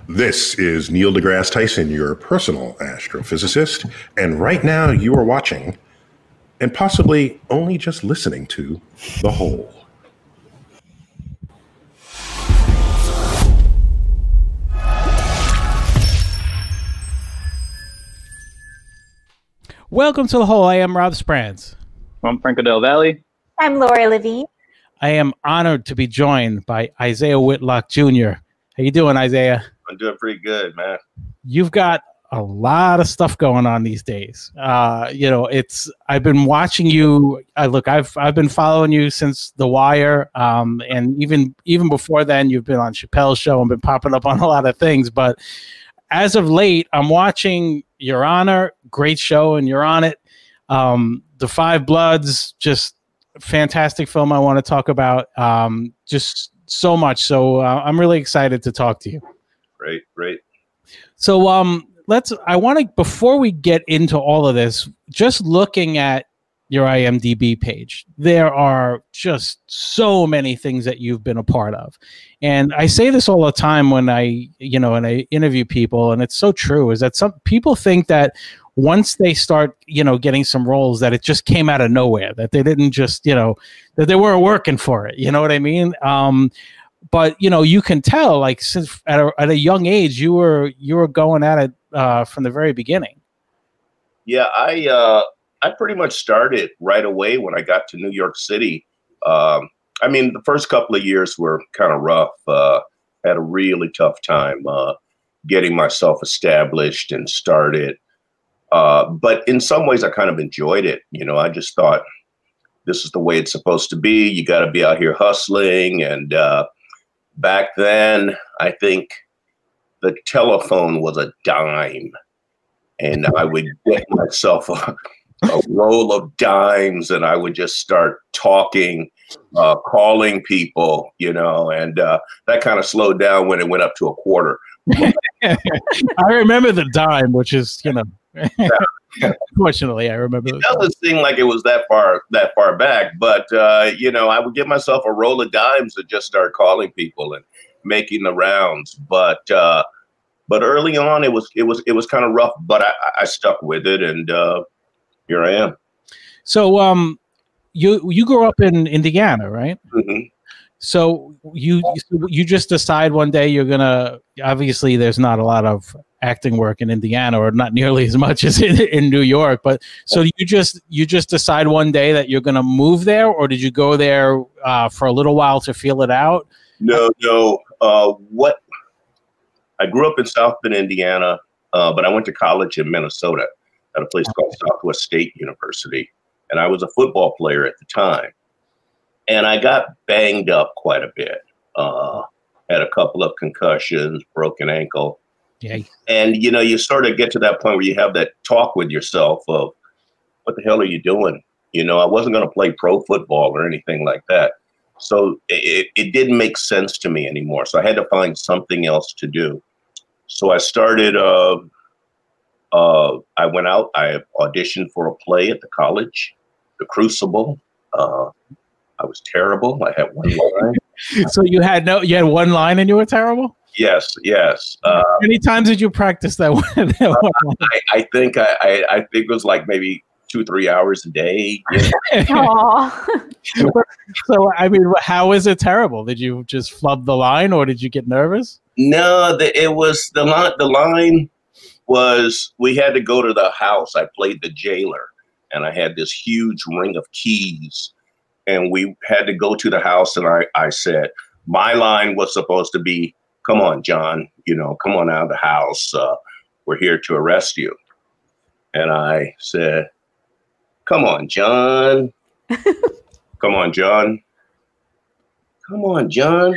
This is Neil deGrasse Tyson, your personal astrophysicist, and right now you are watching, and possibly only just listening to, The Hole. Welcome to The Hole. I am Rob Sprans. I'm Franco Del Valle. I'm Laura Levine. I am honored to be joined by Isaiah Whitlock Jr. How you doing, Isaiah? I'm doing pretty good, man. You've got a lot of stuff going on these days. I've been watching you. I've been following you since The Wire, and even before then, you've been on Chappelle's show and been popping up on a lot of things. But as of late, I'm watching Your Honor, great show, and you're on it. The Five Bloods, just fantastic film. I want to talk about just so much. So I'm really excited to talk to you. Great. So I want to, before we get into all of this, just looking at your IMDb page, there are just so many things that you've been a part of. And I say this all the time when I interview people, and it's so true, is that some people think that once they start, getting some roles, that it just came out of nowhere, that they didn't just, that they weren't working for it. You know what I mean? But you can tell, like, since at a young age, you were going at it from the very beginning. Yeah, I pretty much started right away when I got to New York City. The first couple of years were kind of rough. Had a really tough time getting myself established and started. But in some ways, I kind of enjoyed it. I just thought this is the way it's supposed to be. You got to be out here hustling. And back then, I think the telephone was a dime. And I would get myself a roll of dimes, and I would just start talking, calling people, and that kind of slowed down when it went up to a quarter. I remember the dime, which is, unfortunately, I remember. It doesn't seem like it was that far back, but I would give myself a roll of dimes and just start calling people and making the rounds. But early on, it was kind of rough, but I stuck with it, and here I am. So, you grew up in Indiana, right? Mm-hmm. So you just decide one day you're gonna. Obviously, there's not a lot of acting work in Indiana, or not nearly as much as in New York. But so you just decide one day that you're gonna move there, or did you go there for a little while to feel it out? No. I grew up in South Bend, Indiana, but I went to college in Minnesota at a place called Southwest State University, and I was a football player at the time. And I got banged up quite a bit. Had a couple of concussions, broken ankle. Yeah. And, you sort of get to that point where you have that talk with yourself of, what the hell are you doing? I wasn't going to play pro football or anything like that. So it didn't make sense to me anymore. So I had to find something else to do. So I started, I went out, I auditioned for a play at the college, The Crucible. I was terrible. I had one line. So you had one line and you were terrible? Yes. How many times did you practice that one? I think it was like maybe 2-3 hours a day. So, how is it terrible? Did you just flub the line, or did you get nervous? No, it was the line was, we had to go to the house. I played the jailer, and I had this huge ring of keys, and we had to go to the house. And I said, my line was supposed to be, "Come on, John, come on out of the house. We're here to arrest you." And I said, "Come on, John. Come on, John. Come on, John.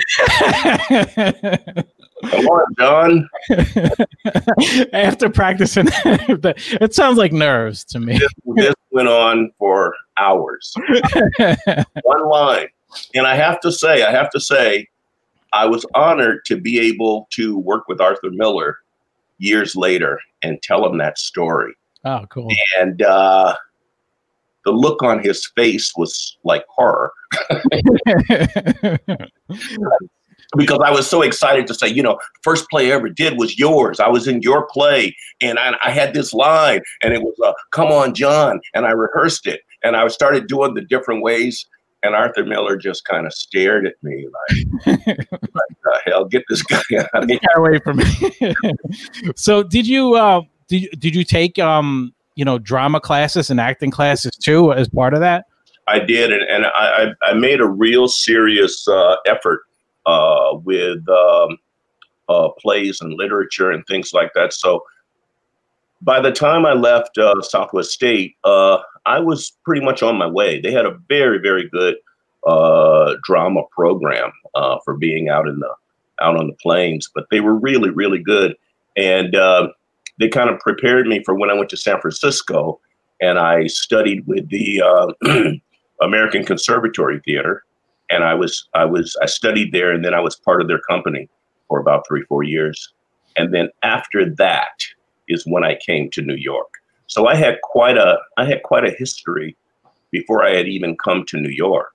Come on, John." After practicing, it sounds like nerves to me. This went on for hours. One line. And I have to say, I was honored to be able to work with Arthur Miller years later and tell him that story. Oh, cool. And the look on his face was like horror. because I was so excited to say, you know, first play I ever did was yours. I was in your play, and I had this line, and it was, come on, John. And I rehearsed it, and I started doing the different ways. And Arthur Miller just kind of stared at me like the hell, get this guy out of here. Get away from me. So did you take, you know, drama classes and acting classes too as part of that? I did. And I made a real serious effort with plays and literature and things like that. So by the time I left Southwest State, I was pretty much on my way. They had a very, very good drama program for being out on the plains, but they were really, really good. And they kind of prepared me for when I went to San Francisco, and I studied with the American Conservatory Theater. And I studied there, and then I was part of their company for about 3-4 years. And then after that is when I came to New York. So I had quite a history before I had even come to New York.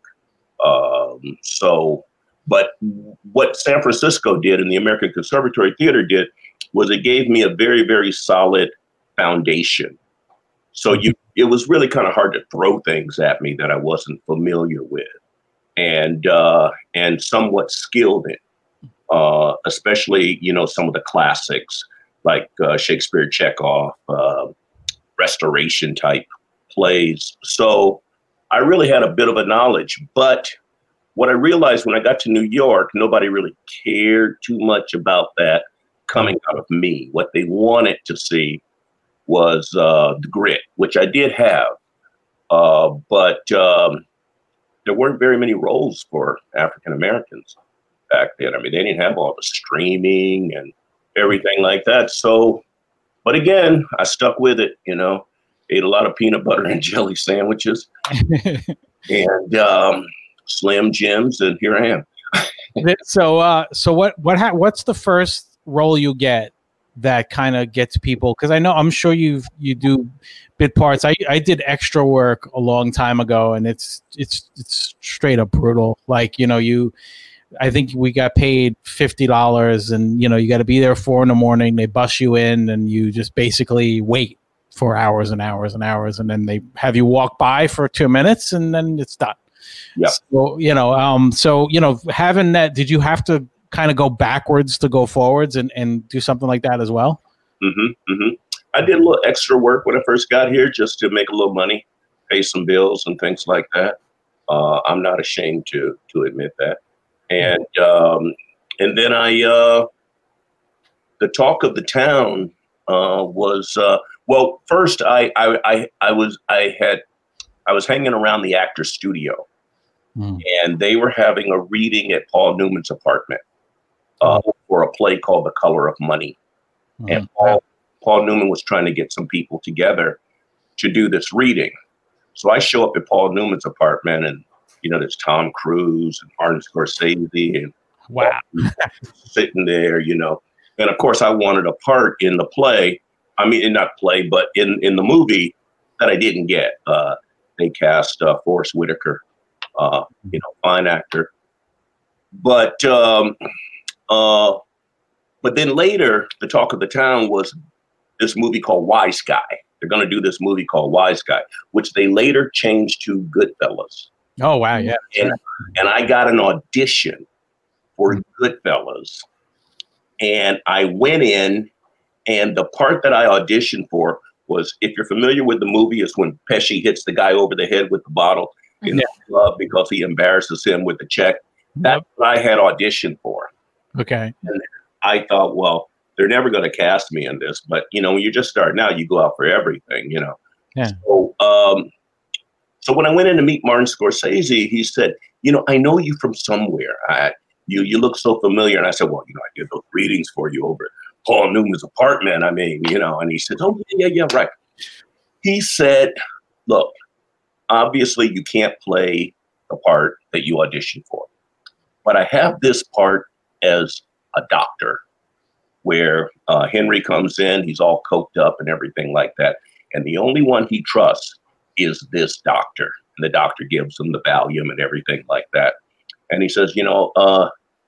But what San Francisco did and the American Conservatory Theater did was it gave me a very, very solid foundation. So it was really kind of hard to throw things at me that I wasn't familiar with and somewhat skilled in, especially, you know, some of the classics like Shakespeare, Chekhov, Restoration type plays. So I really had a bit of a knowledge, but what I realized when I got to New York, nobody really cared too much about that coming out of me. What they wanted to see was the grit, which I did have, but there weren't very many roles for African Americans back then. I mean, they didn't have all the streaming and everything like that. So, but again, I stuck with it, you know, ate a lot of peanut butter and jelly sandwiches and Slim Jims, and here I am. So what's the first role you get that kind of gets people? Because I'm sure you do bit parts. I did extra work a long time ago, and it's straight up brutal. Like, you know, I think we got paid $50, and you know, you got to be there 4 a.m. They bus you in, and you just basically wait for hours and hours and hours, and then they have you walk by for 2 minutes, and then it's done. Yeah. So having that, did you have to kind of go backwards to go forwards and do something like that as well? Mm-hmm, mm-hmm. I did a little extra work when I first got here just to make a little money, pay some bills and things like that. I'm not ashamed to admit that. And then the talk of the town was first I was hanging around the Actors Studio, and they were having a reading at Paul Newman's apartment for a play called The Color of Money, and Paul Newman was trying to get some people together to do this reading. So I show up at Paul Newman's apartment, and you know, there's Tom Cruise and Martin Scorsese and sitting there, you know. And of course, I wanted a part in the play. I mean, not play, but in the movie that I didn't get. They cast Forrest Whitaker, you know, fine actor. But then later, the talk of the town was this movie called Wise Guy. They're going to do this movie called Wise Guy, which they later changed to Goodfellas. Oh, wow. Yeah. And I got an audition for Goodfellas. And I went in, and the part that I auditioned for was, if you're familiar with the movie, is when Pesci hits the guy over the head with the bottle in the club because he embarrasses him with the check. That's what I had auditioned for. Okay. And I thought, well, they're never going to cast me in this. But, you know, when you're just starting out, you go out for everything, you know. Yeah. So when I went in to meet Martin Scorsese, he said, you know, I know you from somewhere. You look so familiar. And I said, well, you know, I did those readings for you over at Paul Newman's apartment. I mean, you know, and he said, oh, yeah, right. He said, look, obviously you can't play the part that you auditioned for, but I have this part as a doctor where Henry comes in, he's all coked up and everything like that. And the only one he trusts is this doctor. And the doctor gives him the Valium and everything like that. And he says, you know,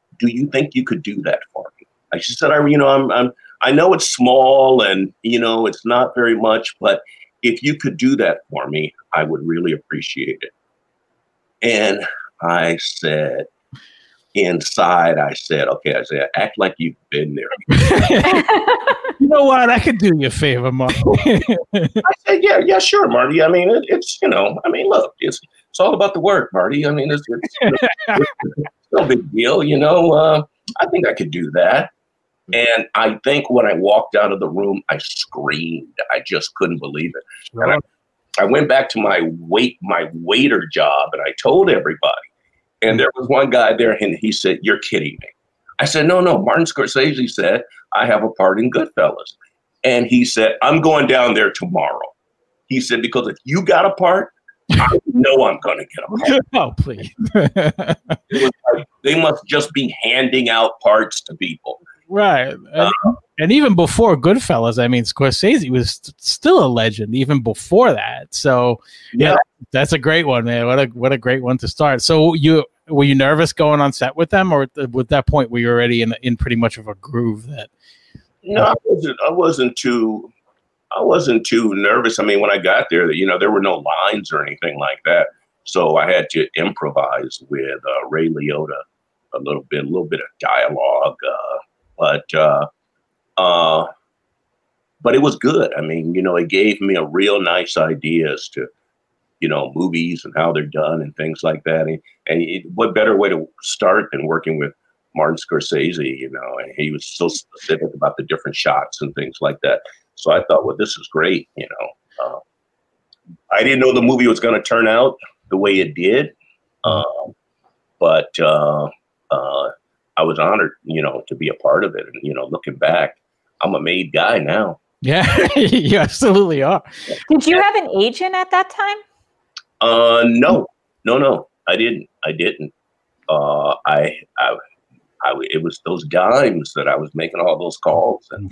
do you think you could do that for me? I said, I know it's small and, it's not very much, but if you could do that for me, I would really appreciate it. And I said, inside, I said, okay, act like you've been there. You know what? I could do you a favor, Marty. I said, yeah, sure, Marty. I mean, look, it's all about the work, Marty. I mean, it's no big deal, I think I could do that. And I think when I walked out of the room, I screamed. I just couldn't believe it. Sure. And I went back to my waiter job, and I told everybody. And there was one guy there, and he said, "You're kidding me." I said, No, Martin Scorsese said, I have a part in Goodfellas. And he said, I'm going down there tomorrow. He said, because if you got a part, I know I'm going to get a part. Oh, please. It was like, they must just be handing out parts to people. Right. And even before Goodfellas, I mean, Scorsese was still a legend even before that. So yeah, that's a great one, man. What a great one to start. So were you nervous going on set with them, or at that point were you already in pretty much of a groove that? No, I wasn't too nervous. I mean, when I got there, there were no lines or anything like that. So I had to improvise with Ray Liotta a little bit of dialogue, but it was good. I mean, it gave me a real nice ideas to, movies and how they're done and things like that. And what better way to start than working with Martin Scorsese, and he was so specific about the different shots and things like that. So I thought, well, this is great. I didn't know the movie was going to turn out the way it did. But I was honored, to be a part of it. And, looking back, I'm a made guy now. Yeah, you absolutely are. Did you have an agent at that time? No, I didn't. It was those dimes that I was making all those calls. And,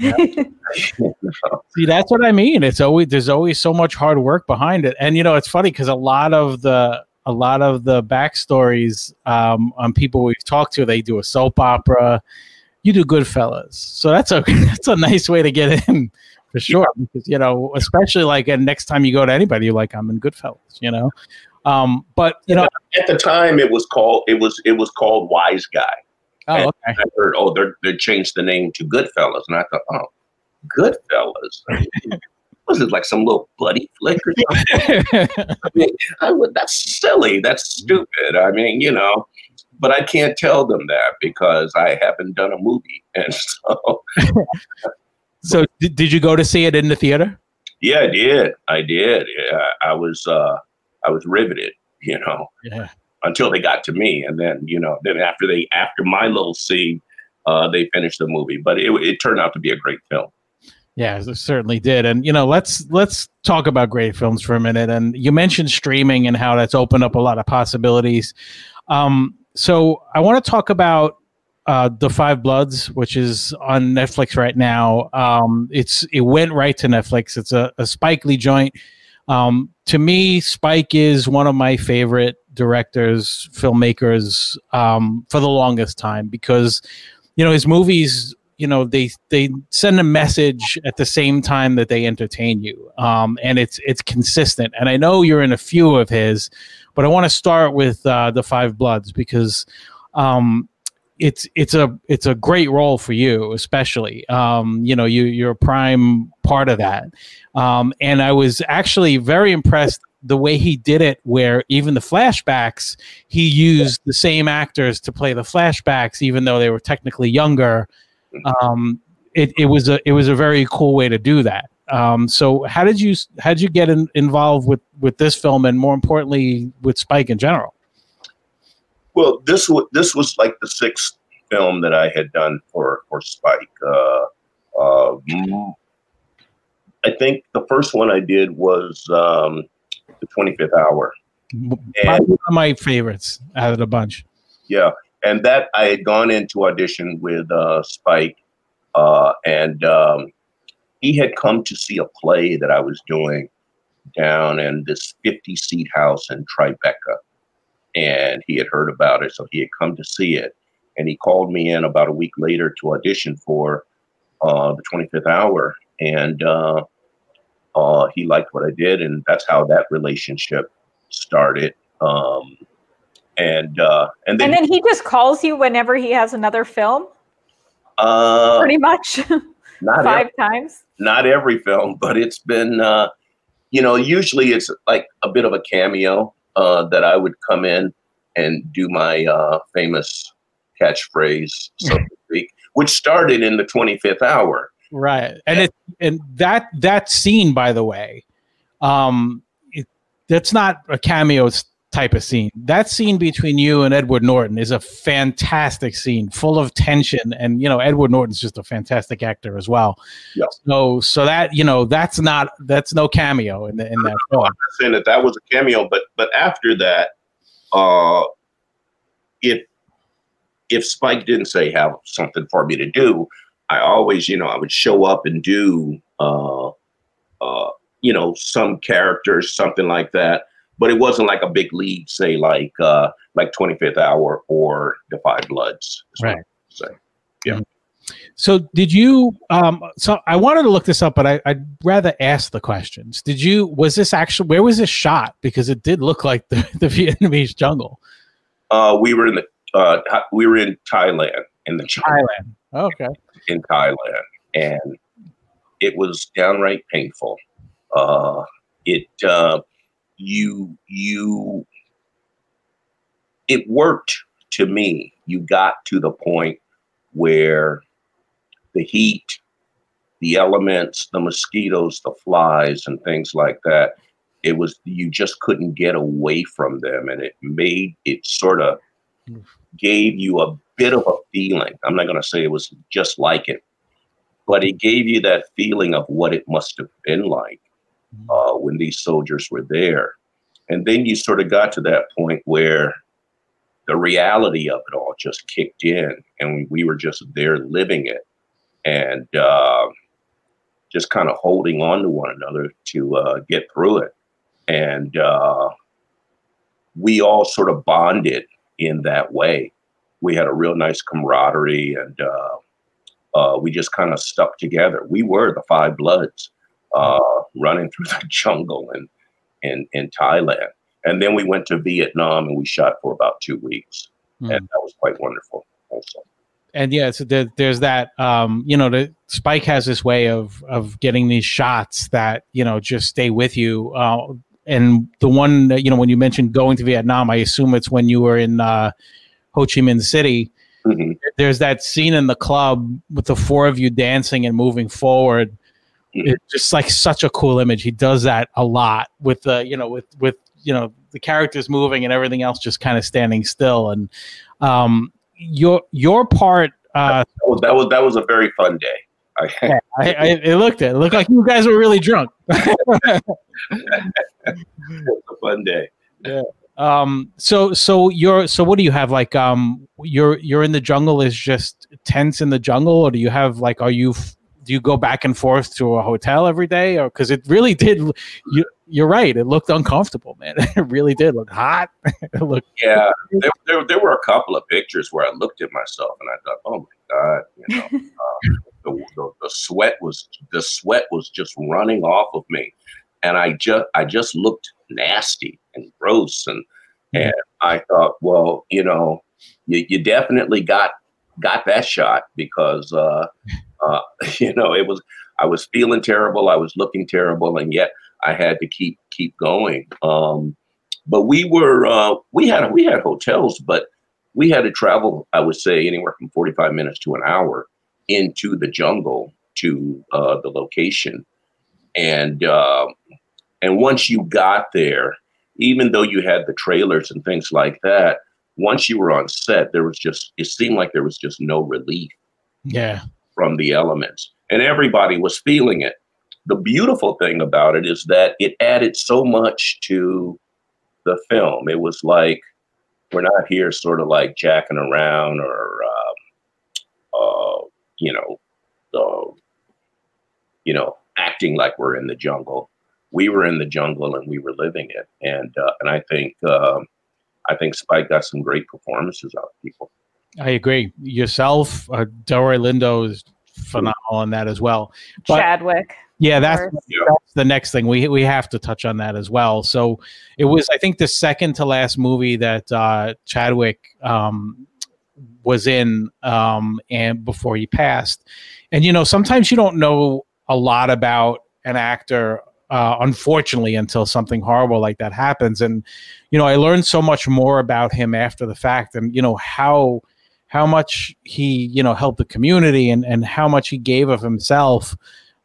See, that's what I mean. There's always so much hard work behind it. And, it's funny because a lot of the backstories on people we've talked to, they do a soap opera. You do Goodfellas, so that's a nice way to get in for sure. Because especially like, and next time you go to anybody, you're like, I'm in Goodfellas, But at the time it was called Wise Guy. Oh, and okay. I heard, they changed the name to Goodfellas, and I thought, Goodfellas. Was it like some little buddy flick or something? I mean, that's silly. That's stupid. I mean, but I can't tell them that because I haven't done a movie. And so. So did you go to see it in the theater? Yeah, I did. Yeah, I was riveted, Yeah. Until they got to me. And then, then after my little scene, they finished the movie, but it turned out to be a great film. Yeah, it certainly did. And, let's talk about great films for a minute. And you mentioned streaming and how that's opened up a lot of possibilities. So I want to talk about The Five Bloods, which is on Netflix right now. It went right to Netflix. It's a Spike Lee joint. To me, Spike is one of my favorite directors, filmmakers for the longest time because, his movies, they send a message at the same time that they entertain you. And it's consistent. And I know you're in a few of his, but I want to start with The Five Bloods because it's a great role for you, especially. You're a prime part of that. And I was actually very impressed the way he did it, where even the flashbacks, he used the same actors to play the flashbacks, even though they were technically younger. It was a very cool way to do that. So how did you get involved with this film, and more importantly with Spike in general? Well, this was like the sixth film that I had done for Spike. I think the first one I did was The 25th Hour. Probably one of my favorites out of the bunch. Yeah, and that I had gone into audition with Spike, and he had come to see a play that I was doing down in this 50-seat house in Tribeca. And he had heard about it, so he had come to see it. and he called me in about a week later to audition for the 25th Hour, and he liked what I did, and that's how that relationship started. And then he just calls you whenever he has another film. Pretty much, not 5 times. Not every film, but it's been usually it's like a bit of a cameo that I would come in and do my famous catchphrase, so to speak, which started in the 25th Hour. Right, and that scene, by the way, that's not a cameo type of scene. That scene between you and Edward Norton is a fantastic scene, full of tension, and Edward Norton's just a fantastic actor as well. Yeah. So that that's no cameo in that film. I'm not saying that was a cameo, but after that, if Spike didn't say have something for me to do, I always I would show up and do some characters, something like that. But it wasn't like a big lead, say like 25th Hour or The Five Bloods. Right. So, yeah. So did you? So I wanted to look this up, but I'd rather ask the questions. Was this actually? Where was this shot? Because it did look like the Vietnamese jungle. We were in Thailand, in the jungle. Thailand. Okay. In Thailand, and it was downright painful. It worked to me. You got to the point where the heat, the elements, the mosquitoes, the flies, and things like that, you just couldn't get away from them. And it sort of gave you a bit of a feeling. I'm not going to say it was just like it, but it gave you that feeling of what it must have been like when these soldiers were there. And then you sort of got to that point where the reality of it all just kicked in, and we were just there living it, and just kind of holding on to one another to get through it. And we all sort of bonded in that way. We had a real nice camaraderie, and we just kind of stuck together. We were the Five Bloods running through the jungle in Thailand. And then we went to Vietnam, and we shot for about 2 weeks. And that was quite wonderful also. And yeah, so there's that, Spike has this way of getting these shots that, just stay with you. And the one that, when you mentioned going to Vietnam, I assume it's when you were in Ho Chi Minh City. Mm-hmm. There's that scene in the club with the 4 of you dancing and moving forward. Mm-hmm. It's just like such a cool image. He does that a lot with the, the characters moving and everything else just kind of standing still. And your part. That was a very fun day. It looked like you guys were really drunk. It was a fun day. Yeah. So what do you have? Like, you're in the jungle is just tents in the jungle, or do you have like, do you go back and forth to a hotel every day? Or, cause it really did, you're right. It looked uncomfortable, man. It really did look hot. Yeah. There were a couple of pictures where I looked at myself and I thought, oh my God, the sweat was just running off of me. And I just looked nasty and gross. And I thought, well, you definitely got that shot because, I was feeling terrible. I was looking terrible. And yet I had to keep going. But we had hotels, but we had to travel, I would say, anywhere from 45 minutes to an hour into the jungle to the location. And once you got there, even though you had the trailers and things like that, once you were on set, it seemed like there was just no relief from the elements. And everybody was feeling it. The beautiful thing about it is that it added so much to the film. It was like, we're not here sort of like jacking around or, acting like we're in the jungle. We were in the jungle and we were living it. And I think Spike got some great performances out of people. I agree. Yourself, Delroy Lindo is phenomenal in that as well. But, Chadwick. Yeah, that's the next thing. We have to touch on that as well. So it was, I think, the second to last movie that Chadwick was in and before he passed. And, you know, sometimes you don't know a lot about an actor, unfortunately, until something horrible like that happens. And, you know, I learned so much more about him after the fact, and, you know, how much he, you know, helped the community and how much he gave of himself.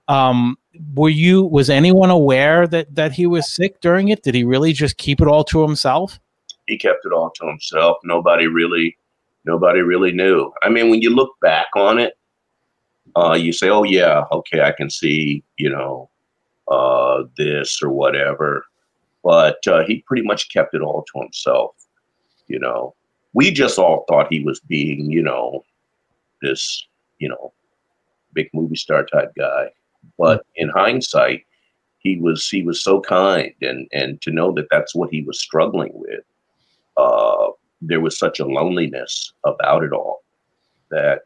Was anyone aware that he was sick during it? Did he really just keep it all to himself? He kept it all to himself. Nobody really knew. I mean, when you look back on it, you say, oh yeah, okay, I can see, you know, this or whatever. But he pretty much kept it all to himself. You know, we just all thought he was being, you know, this, you know, big movie star type guy. But in hindsight, he was so kind, and to know that that's what he was struggling with. There was such a loneliness about it all that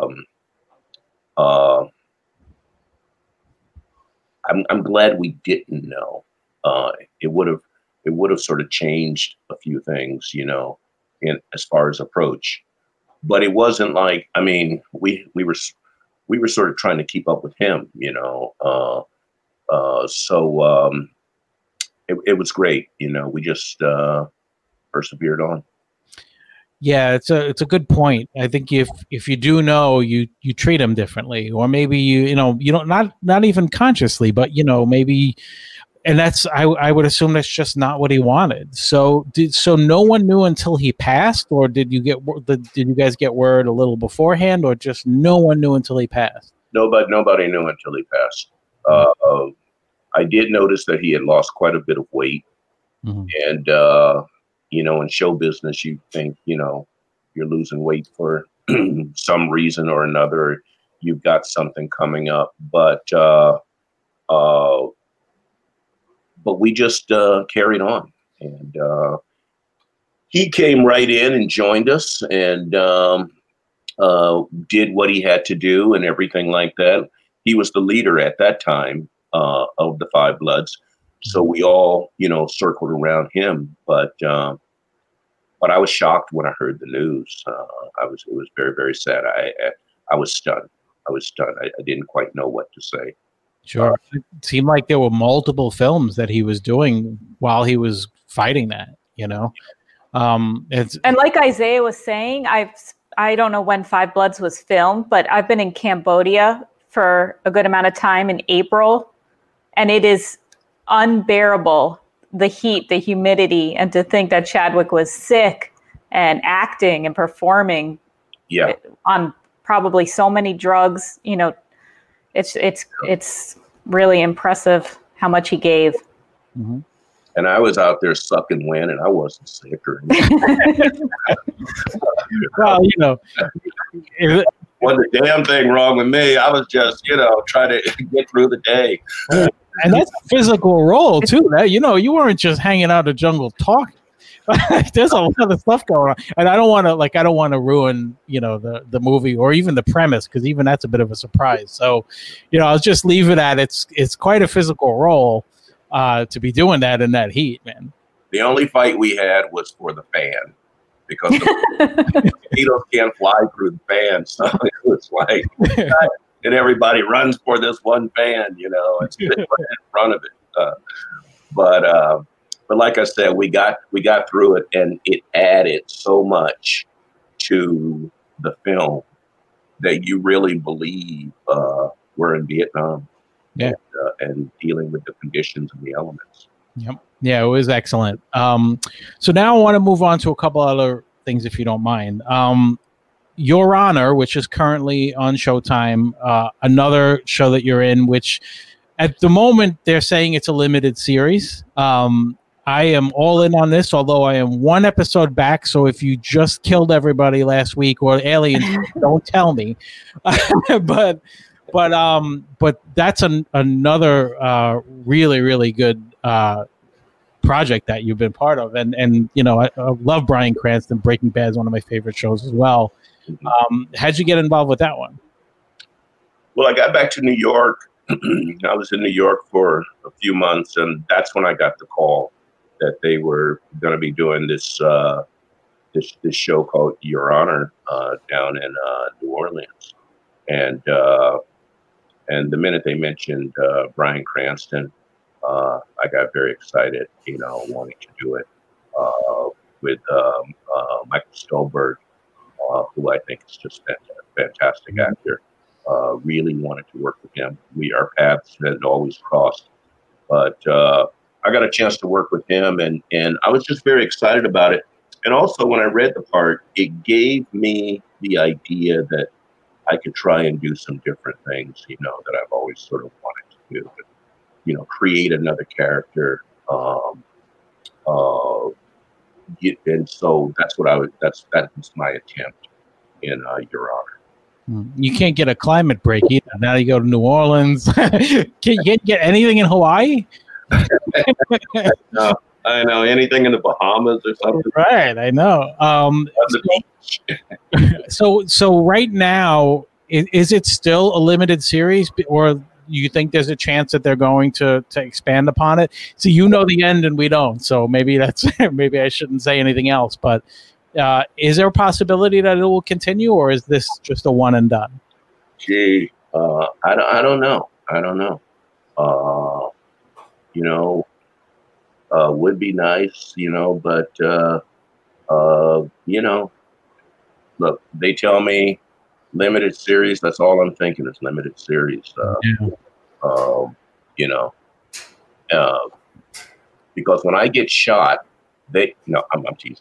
I'm glad we didn't know. It would have sort of changed a few things, you know, as far as approach. But it wasn't like, I mean, we were sort of trying to keep up with him, you know. So it was great, you know. We just persevered on. Yeah, it's a good point. I think if you do know, you treat him differently, or maybe you don't, not even consciously, but you know, maybe. And that's, I would assume that's just not what he wanted. So no one knew until he passed, or did you guys get word a little beforehand, or just no one knew until he passed? Nobody knew until he passed. I did notice that he had lost quite a bit of weight, and you know, in show business, you think, you know, you're losing weight for some reason or another. You've got something coming up, but we just carried on, and he came right in and joined us, and did what he had to do and everything like that. He was the leader at that time of the Five Bloods, so we all, you know, circled around him. But I was shocked when I heard the news. It was very, very sad. I was stunned. I didn't quite know what to say. Sure. It seemed like there were multiple films that he was doing while he was fighting that, you know. And like Isaiah was saying, I don't know when Five Bloods was filmed, but I've been in Cambodia for a good amount of time in April, and it is unbearable, the heat, the humidity, and to think that Chadwick was sick and acting and performing on probably so many drugs, you know. It's really impressive how much he gave. Mm-hmm. And I was out there sucking wind, and I wasn't sick or anything. Well, you know, wasn't a damn thing wrong with me. I was just, you know, trying to get through the day. And that's a physical role too. That, you know, you weren't just hanging out in the jungle talking. There's a lot of stuff going on, and I don't want to ruin, you know, the movie or even the premise, because even that's a bit of a surprise. So, you know, I'll just leave it at it's quite a physical role to be doing that in that heat, man. The only fight we had was for the fan, because the mosquitoes can't fly through the fan, so it was like, and everybody runs for this one fan, you know, it's in front of it. But like I said, we got through it, and it added so much to the film that you really believe we're in Vietnam, and dealing with the conditions and the elements. Yep. Yeah, it was excellent. So now I want to move on to a couple other things, if you don't mind. Your Honor, which is currently on Showtime, another show that you're in, which at the moment they're saying it's a limited series. I am all in on this, although I am one episode back. So if you just killed everybody last week or aliens, don't tell me. But that's another really, really good project that you've been part of. And you know, I love Bryan Cranston. Breaking Bad is one of my favorite shows as well. How'd you get involved with that one? Well, I got back to New York. I was in New York for a few months, and that's when I got the call that they were going to be doing this this show called Your Honor down in New Orleans. And the minute they mentioned Bryan Cranston, I got very excited, wanting to do it with Michael Stolberg, who I think is just a fantastic actor. Really wanted to work with him. Our paths had always crossed, but I got a chance to work with him, and I was just very excited about it. And also, when I read the part, it gave me the idea that I could try and do some different things, that I've always sort of wanted to do. Create another character. And so that's that was my attempt in Your Honor. You can't get a climate break either. Now you go to New Orleans. Can you get anything in Hawaii? No, I know anything in the Bahamas or something. Right, I know. So right now, is it still a limited series, or you think there's a chance that they're going to expand upon it? So the end and we don't. So maybe maybe I shouldn't say anything else. But is there a possibility that it will continue, or is this just a one and done? Gee, I don't know. Would be nice, but look, they tell me limited series. That's all I'm thinking is limited series. Because when I get shot, I'm teasing.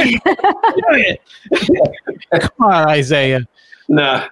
Come on, Isaiah. Nah.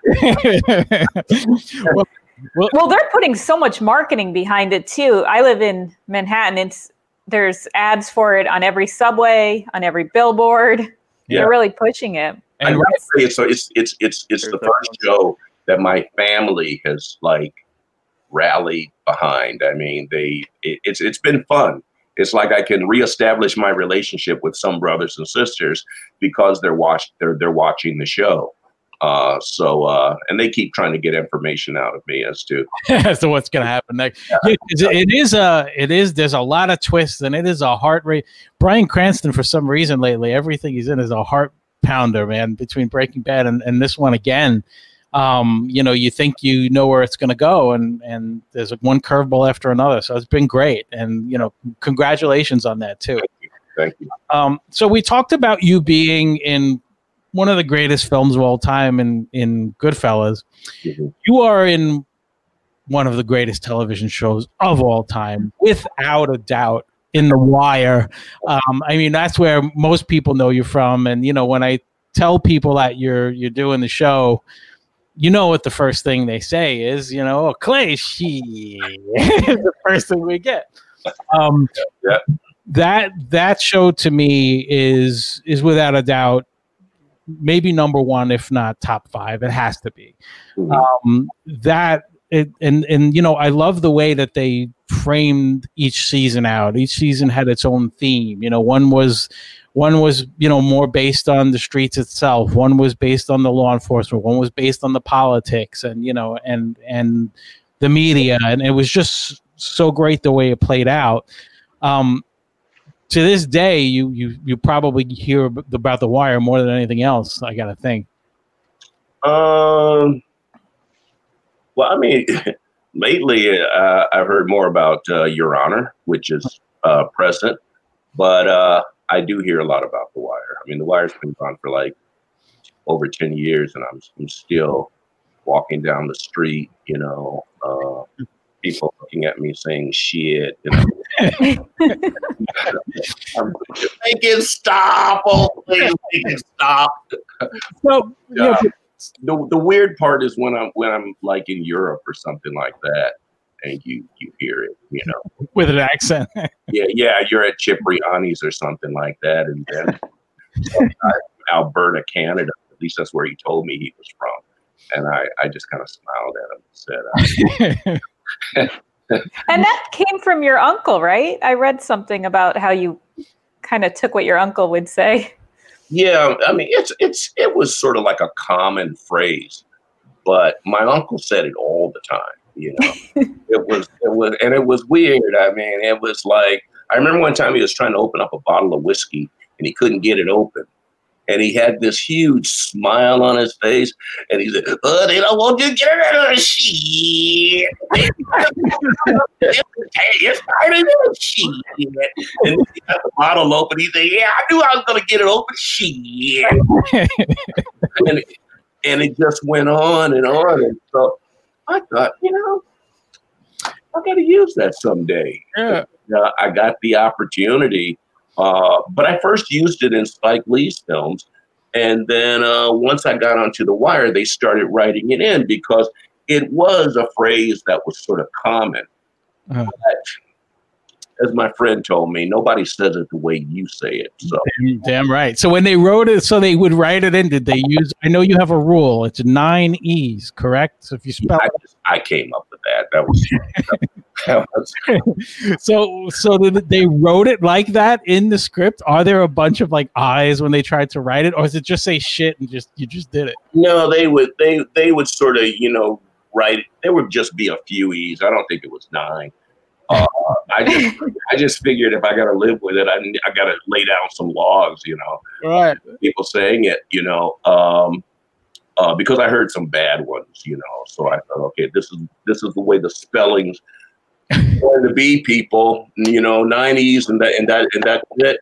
Well, they're putting so much marketing behind it too. I live in Manhattan. There's ads for it on every subway, on every billboard. Yeah. They're really pushing it. And so it's the first show that my family has rallied behind. I mean, it's been fun. It's like I can reestablish my relationship with some brothers and sisters because they're watching the show. And they keep trying to get information out of me as to what's going to happen next. There's a lot of twists, and it is a heart rate. Bryan Cranston, for some reason lately, everything he's in is a heart pounder, man, between Breaking Bad and this one again. You think you know where it's going to go, and there's one curveball after another. So it's been great. And, congratulations on that too. Thank you. So we talked about you being in one of the greatest films of all time in Goodfellas. Mm-hmm. You are in one of the greatest television shows of all time, without a doubt, in The Wire. That's where most people know you from. And, when I tell people that you're doing the show, what the first thing they say is, Clay, she is the first thing we get. That show to me is without a doubt maybe number one, if not top five. It has to be. Mm-hmm. I love the way that they framed each season out. Each season had its own theme. One was more based on the streets itself. One was based on the law enforcement. One was based on the politics and and the media. And it was just so great the way it played out. To this day, you probably hear about The Wire more than anything else, I gotta think. Well, lately I've heard more about Your Honor, which is present, but I do hear a lot about The Wire. The Wire's been on for over 10 years, and I'm still walking down the street, people looking at me saying shit. Make it stop. Oh, please make it stop. So, the weird part is when I'm in Europe or something like that, and you hear it, with an accent. yeah, you're at Cipriani's or something like that, and then Alberta, Canada. At least that's where he told me he was from, and I just kind of smiled at him and said. And that came from your uncle, right? I read something about how you kind of took what your uncle would say. Yeah, I mean, it was sort of like a common phrase, but my uncle said it all the time. You know, it was weird. I mean, it was like, I remember one time he was trying to open up a bottle of whiskey and he couldn't get it open. And he had this huge smile on his face, and he said, "Oh, they don't want you to get it out of the shit. It's part of the shit." And he got the bottle open. He said, "Yeah, I knew I was gonna get it open." Shit. and it just went on and on. And so I thought, I got to use that someday. Yeah. I got the opportunity. But I first used it in Spike Lee's films. And then once I got onto The Wire, they started writing it in because it was a phrase that was sort of common. But, as my friend told me, nobody says it the way you say it. So damn right. So when they wrote it, so they would write it in, did they use, I know you have a rule, it's 9 E's, correct? So if you spell I came up with that. That was So they wrote it like that in the script? Are there a bunch of like I's when they tried to write it, or does it just say shit and you just did it? No, they would sort of, write it. There would just be a few E's. I don't think it was 9. I just figured if I got to live with it, I got to lay down some laws, Right. People saying it, because I heard some bad ones, so I thought, okay, this is the way the spellings going to be, people, 9 E's and that's it.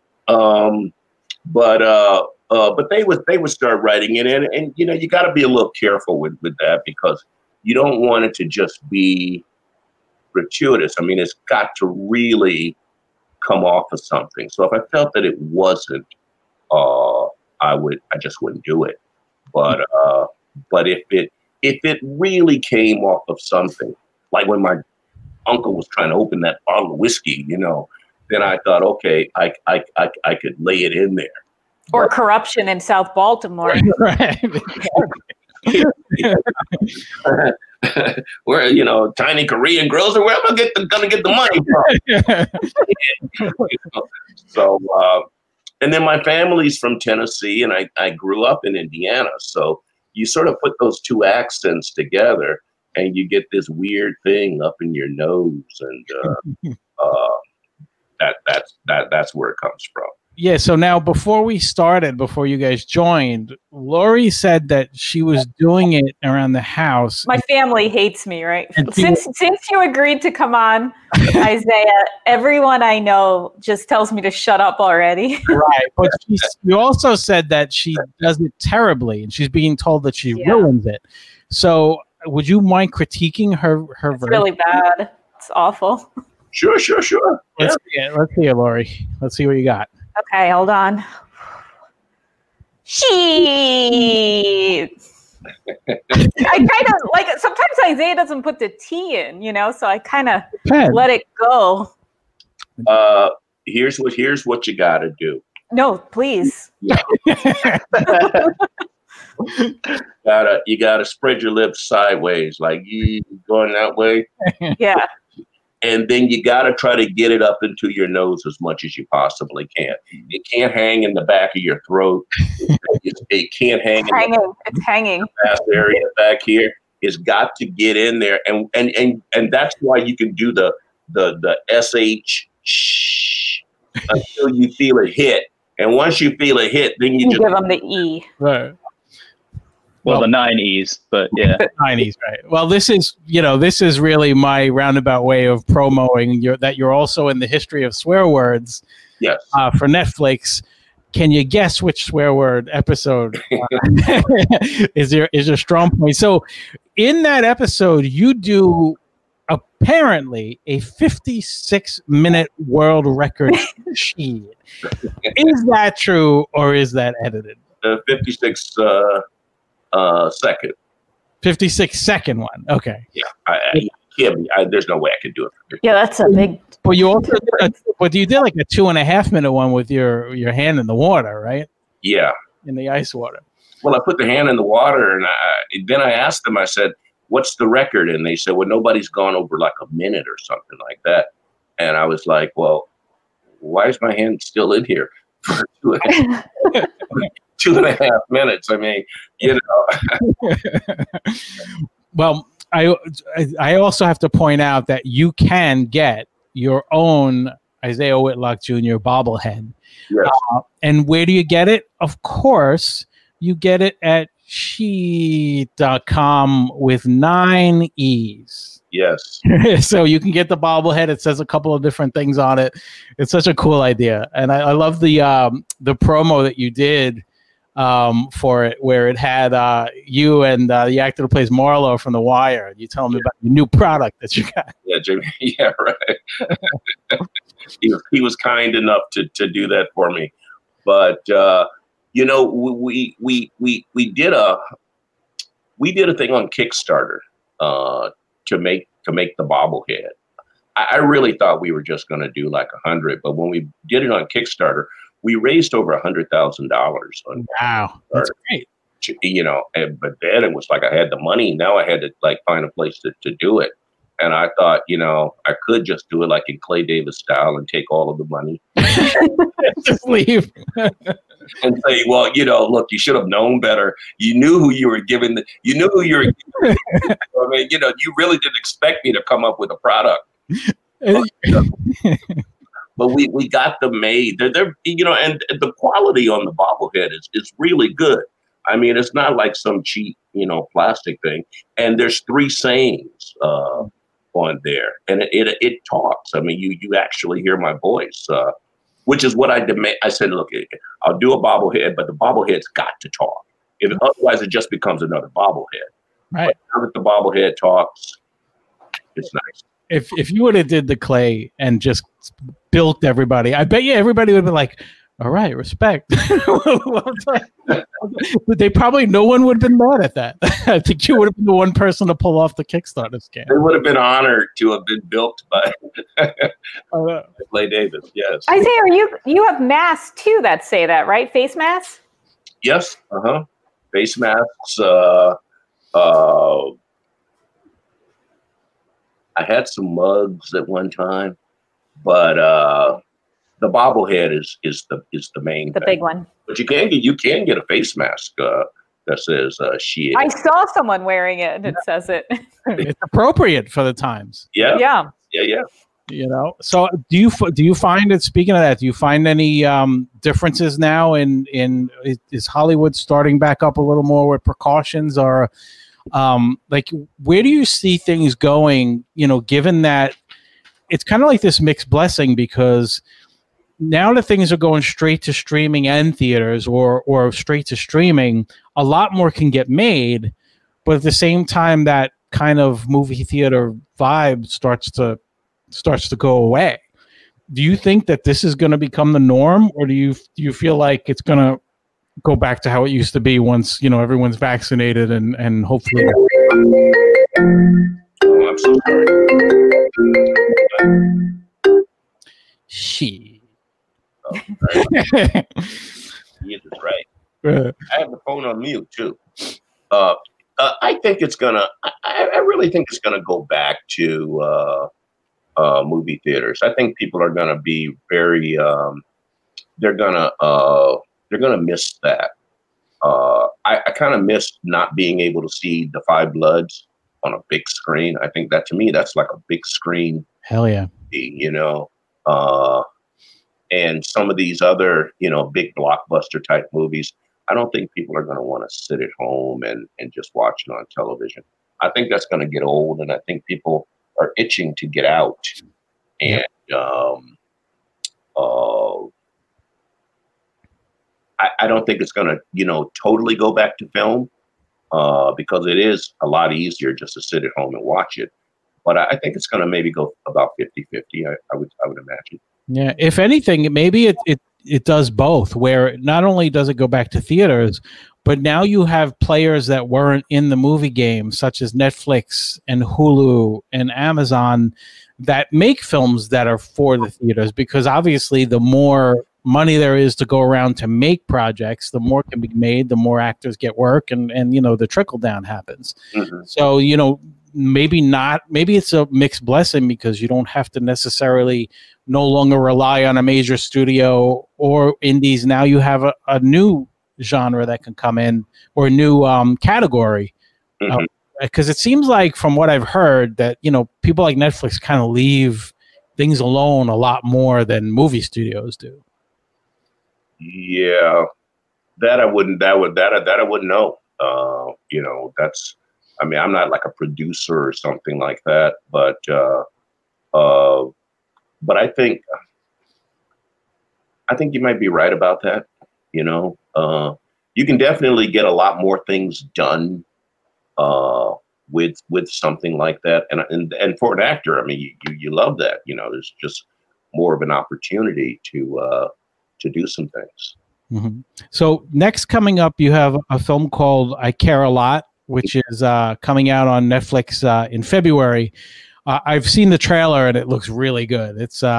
But they would start writing it in, and you got to be a little careful with that because you don't want it to just be gratuitous. I mean, it's got to really come off of something. So if I felt that it wasn't, I just wouldn't do it. But if it really came off of something, like when my uncle was trying to open that bottle of whiskey, then I thought, okay, I could lay it in there. Or corruption in South Baltimore. Right. Where tiny Korean girls are where am I gonna get the money from? So and then my family's from Tennessee and I grew up in Indiana, so you sort of put those two accents together and you get this weird thing up in your nose, and that's where it comes from. Yeah, so now before you guys joined, Lori said that she was doing it around the house. My family hates me, right? Since you agreed to come on, Isaiah, everyone I know just tells me to shut up already. Right, but you also said that she does it terribly, and she's being told that she ruins it. So would you mind critiquing her It's really bad. It's awful. Sure. Let's see it, Lori. Let's see what you got. Okay, hold on. She. I kind of like sometimes Isaiah doesn't put the T in, so I kind of let it go. Here's what you got to do. No, please. Yeah. You gotta spread your lips sideways, like you going that way. Yeah. And then you got to try to get it up into your nose as much as you possibly can. It can't hang in the back of your throat. It can't hang. It's hanging. Fast area back here. It's got to get in there, and that's why you can do the SH until you feel it hit. And once you feel it hit, then you just give them the E. Right. Well, the 9 E's, but yeah. 9 E's, right. Well, this is really my roundabout way of promoting that you're also in the history of swear words. Yes. For Netflix. Can you guess which swear word episode is your strong point? So in that episode, you do apparently a 56-minute world record sheet. Is that true or is that edited? 56 second. 56-second one. Okay. Yeah, there's no way I could do it. Yeah, that's a big. But you also did like a 2.5-minute one with your hand in the water, right? Yeah. In the ice water. Well, I put the hand in the water, and then I asked them. I said, "What's the record?" And they said, "Well, nobody's gone over like a minute or something like that." And I was like, "Well, why is my hand still in here for 2.5 minutes. I mean, Well, I also have to point out that you can get your own Isaiah Whitlock Jr. bobblehead. Yes. And where do you get it? Of course, you get it at sheet.com with 9 E's. Yes. So you can get the bobblehead. It says a couple of different things on it. It's such a cool idea. And I love the promo that you did for it, where it had you and the actor who plays Marlowe from The Wire. You tell me about your new product that you got. Yeah, Jimmy. Yeah, right. he was kind enough to do that for me. But we did a thing on Kickstarter to make the bobblehead. I really thought we were just going to do like 100, but when we did it on Kickstarter, we raised over $100,000. Wow, that's great. But then it was like I had the money. Now I had to like find a place to do it. And I thought, I could just do it like in Clay Davis style and take all of the money. Just leave. And say, well, look, you should have known better. You knew who you were giving. You knew who you were giving. I mean, you really didn't expect me to come up with a product. But we got them made. They're and the quality on the bobblehead is really good. I mean, it's not like some cheap, plastic thing. And there's 3 sayings on there, and it talks. I mean, you actually hear my voice, which is what I demand. I said, look, I'll do a bobblehead, but the bobblehead's got to talk. Otherwise, it just becomes another bobblehead. Right. But now that the bobblehead talks, it's nice. If you would have did the clay and just built everybody, I bet you everybody would be like, all right, respect. But no one would have been mad at that. I think you would have been the one person to pull off the Kickstarter scam. They would have been honored to have been built by Clay Davis. Yes. Isaiah, you have masks too that say that, right? Face masks? Yes. Face masks. I had some mugs at one time, but the bobblehead is the main the thing. big one. But you can get a face mask that says "she." I saw someone wearing it, and it says it. It's appropriate for the times. Yeah. So do you find it? Speaking of that, do you find any differences now in is Hollywood starting back up a little more with precautions, or where do you see things going? Given that it's kind of like this mixed blessing, because now that things are going straight to streaming and theaters or straight to streaming, a lot more can get made, but at the same time, that kind of movie theater vibe starts to go away. Do you think that this is going to become the norm, or do you feel like it's going to go back to how it used to be once everyone's vaccinated and hopefully? Oh, I'm so sorry. She. Oh, right. He is right. I have the phone on mute too. I think it's gonna. I really think it's gonna go back to movie theaters. I think people are gonna be very. They're gonna miss that. I kind of missed not being able to see The Five Bloods on a big screen. I think that, to me, that's like a big screen. Hell yeah. And some of these other, big blockbuster type movies, I don't think people are going to want to sit at home and just watch it on television. I think that's going to get old, and I think people are itching to get out. And I don't think it's going to, totally go back to film because it is a lot easier just to sit at home and watch it. But I think it's going to maybe go about 50-50, I would imagine. Yeah, if anything, maybe it does both, where not only does it go back to theaters, but now you have players that weren't in the movie game, such as Netflix and Hulu and Amazon, that make films that are for the theaters, because obviously the more money there is to go around to make projects, the more can be made, the more actors get work, and the trickle down happens. Mm-hmm. So, maybe not. Maybe it's a mixed blessing because you don't have to necessarily no longer rely on a major studio or indies. Now you have a new genre that can come in, or a new category. Because it seems like, from what I've heard, that people like Netflix kind of leave things alone a lot more than movie studios do. Yeah, that I wouldn't. That I wouldn't know. That's. I mean, I'm not like a producer or something like that, but I think you might be right about that. You can definitely get a lot more things done with something like that, and for an actor, I mean, you love that. There's just more of an opportunity to do some things. Mm-hmm. So next, coming up, you have a film called I Care a Lot, which is coming out on Netflix in February. I've seen the trailer and it looks really good.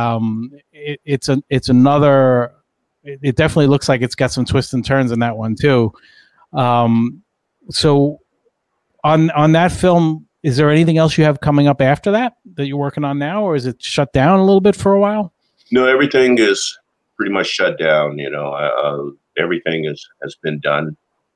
It definitely looks like it's got some twists and turns in that one too. So on that film, is there anything else you have coming up after that you're working on now, or is it shut down a little bit for a while? No, everything is pretty much shut down. Everything has been done.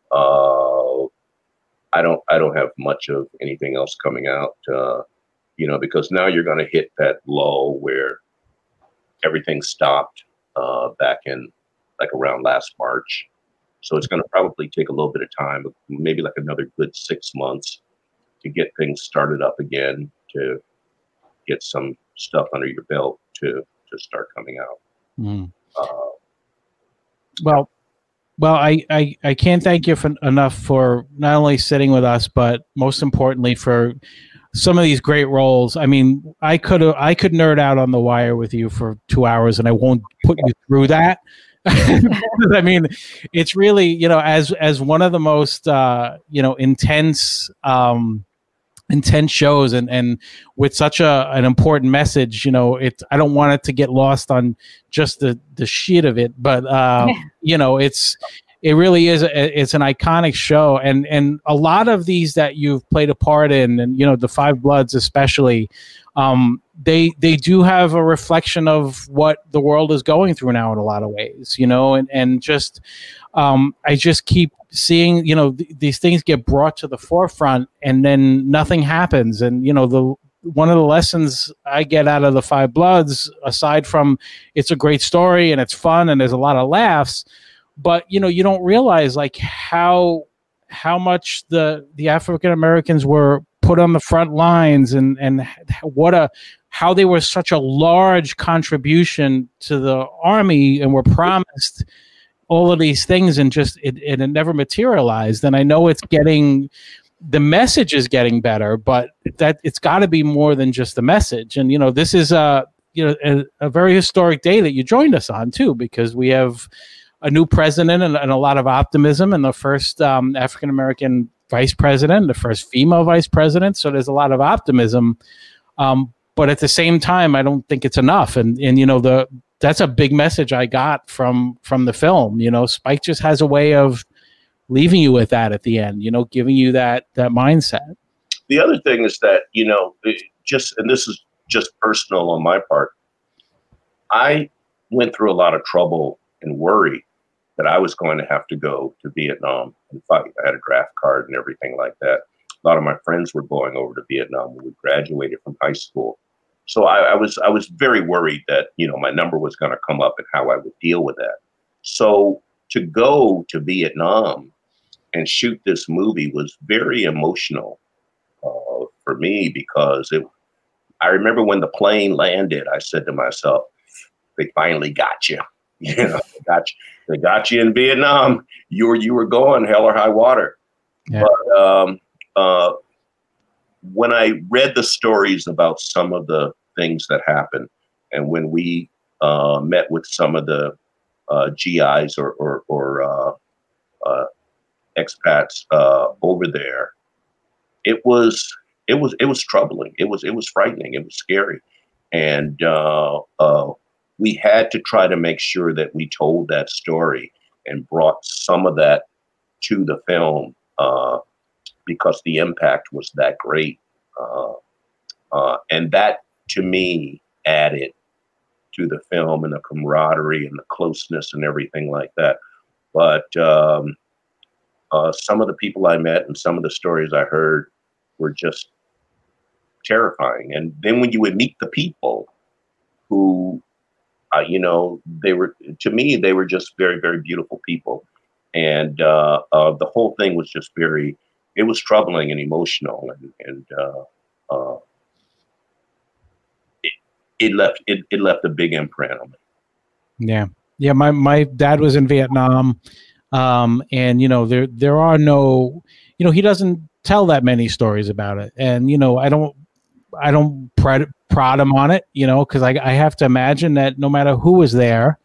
I don't have much of anything else coming out, because now you're going to hit that lull where everything stopped back in like around last March. So it's going to probably take a little bit of time, maybe like another good 6 months to get things started up again, to get some stuff under your belt to start coming out. Mm. Well, I can't thank you enough for not only sitting with us, but most importantly for some of these great roles. I mean, I could nerd out on The Wire with you for 2 hours, and I won't put you through that. I mean, it's really, as one of the most intense shows, and with such an important message, I don't want it to get lost on just the sheet of it, but it really is. It's an iconic show, and a lot of these that you've played a part in, and the Five Bloods especially, they do have a reflection of what the world is going through now in a lot of ways, and just I just keep seeing these things get brought to the forefront, and then nothing happens. And one of the lessons I get out of the Five Bloods, aside from it's a great story and it's fun and there's a lot of laughs, but you don't realize like how much the African Americans were put on the front lines, and how they were such a large contribution to the Army, and were promised all of these things, and just it never materialized. And I know the message is getting better, but that it's got to be more than just the message. And this is a very historic day that you joined us on too, because we have a new president and a lot of optimism, and the first African American vice president, the first female vice president. So there's a lot of optimism, but at the same time, I don't think it's enough. And that's a big message I got from the film. Spike just has a way of leaving you with that at the end, giving you that mindset. The other thing is that, and this is just personal on my part, I went through a lot of trouble and worry that I was going to have to go to Vietnam and fight. I had a draft card and everything like that. A lot of my friends were going over to Vietnam when we graduated from high school. So I was very worried that, my number was going to come up and how I would deal with that. So to go to Vietnam and shoot this movie was very emotional for me, because I remember when the plane landed, I said to myself, they finally got you. They got you in Vietnam. You were going hell or high water. Yeah. But when I read the stories about some of the things that happened, and when we met with some of the GIs or expats over there, it was troubling. It was frightening. It was scary, and we had to try to make sure that we told that story and brought some of that to the film, because the impact was that great And that, to me, added to the film and the camaraderie and the closeness and everything like that. But some of the people I met and some of the stories I heard were just terrifying. And then when you would meet the people who, they were, to me, they were just very, very beautiful people. And the whole thing was just it was troubling and emotional. And it left a big imprint on me. Yeah. Yeah. My dad was in Vietnam. And there are no, he doesn't tell that many stories about it. And, I don't prod him on it, cause I have to imagine that no matter who was there,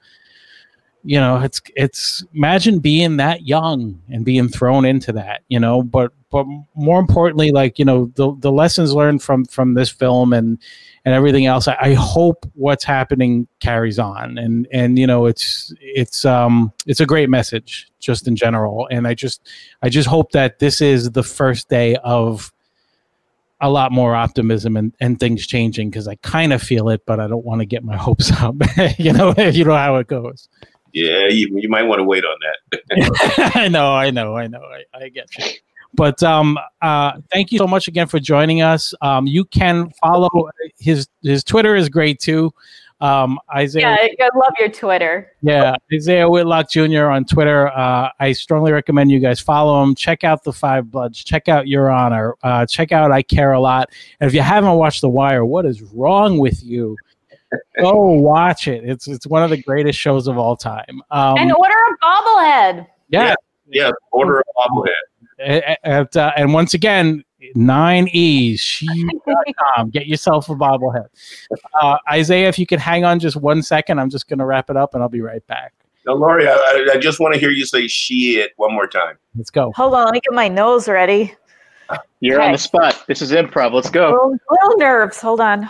it's imagine being that young and being thrown into that, but more importantly, like, the lessons learned from this film and everything else, I hope what's happening carries on, and it's a great message just in general. And I just hope that this is the first day of a lot more optimism and things changing, because I kind of feel it, but I don't want to get my hopes up, if you know how it goes. Yeah, you might want to wait on that. I know. I get you. But thank you so much again for joining us. You can follow his Twitter is great too. Isaiah. Yeah, I love your Twitter. Yeah, Isaiah Whitlock Jr. on Twitter. I strongly recommend you guys follow him. Check out The Five Bloods. Check out Your Honor. Check out I Care a Lot. And if you haven't watched The Wire, what is wrong with you? Go watch it. It's one of the greatest shows of all time. And order a bobblehead. Yeah, order a bobblehead. And once again, 9Es, she.com. Get yourself a bobblehead. Isaiah, if you could hang on just 1 second, I'm just going to wrap it up and I'll be right back. No, Lori, I just want to hear you say shit one more time. Let's go. Hold on, let me get my nose ready. You're on the spot. This is improv. Let's go. Little nerves. Hold on.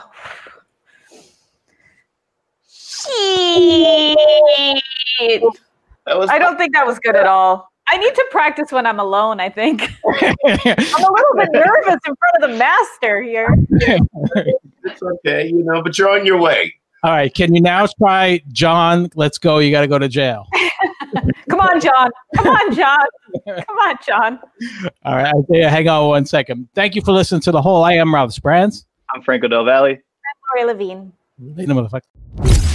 I don't think that was good at all. I need to practice when I'm alone, I think. I'm a little bit nervous in front of the master here. It's okay, but you're on your way. All right. Can you now try John? Let's go. You got to go to jail. Come on, John. Come on, John. All right. Isaiah, hang on 1 second. Thank you for listening to The Whole. I am Ralph Sprans. I'm Franco Del Valle. I'm Lori Levine. Later, motherfucker.